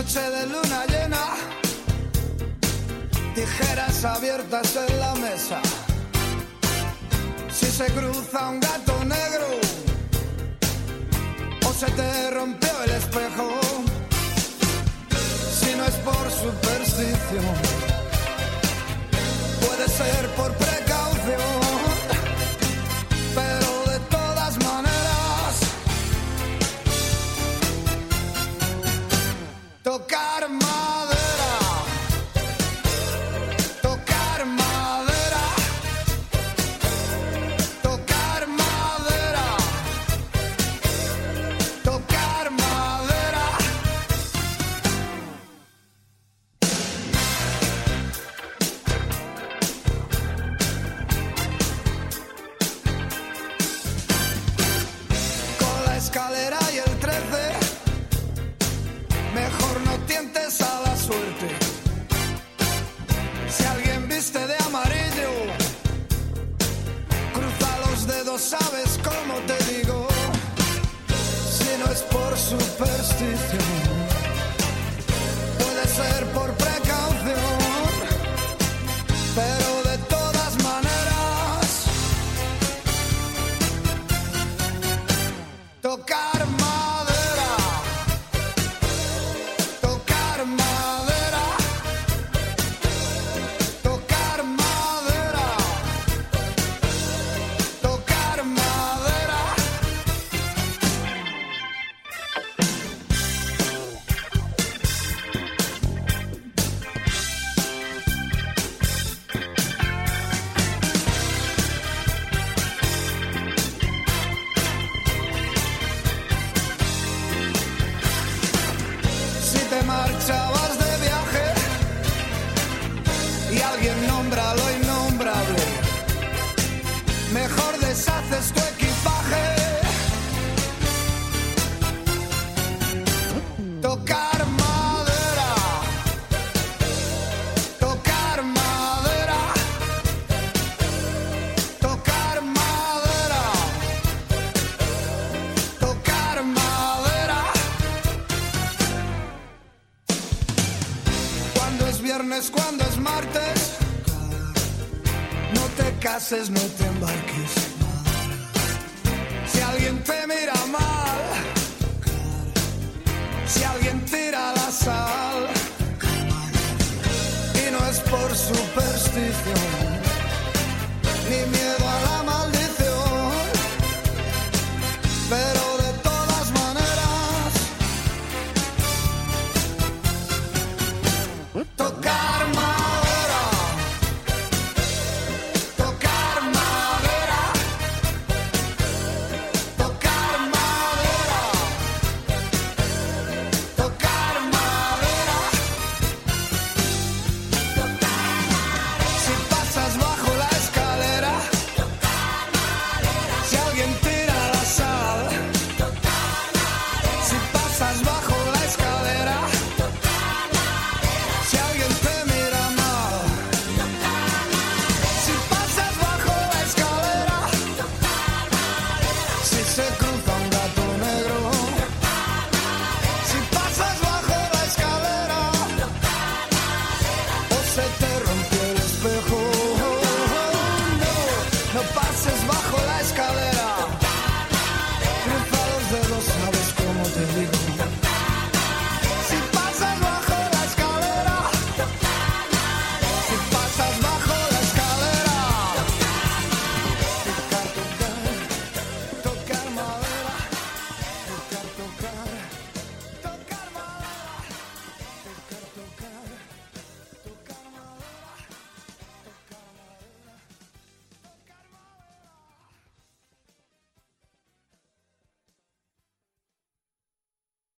noche de luna llena, tijeras abiertas en la mesa. Si se cruza un gato negro o se te rompió el espejo, si no es por superstición, puede ser por precaución, pero de todas maneras, tocar madera, tocar madera, tocar madera, tocar madera. Con la escalera y el 13, mejor no tientes a la suerte. Si alguien viste de amarillo, cruza los dedos, sabes cómo te digo. Si no es por superstición, puede ser por precaución, pero de todas maneras, tocar madera, tocar madera, tocar madera, tocar madera. Si te marchabas de viaje y alguien nombra lo innombrable, mejor deshaces tu equipaje. Tocar madera, tocar madera, tocar madera, tocar madera. Cuando es viernes, cuando es martes, no te cases, no te embarques. Si alguien te mira mal, si alguien tira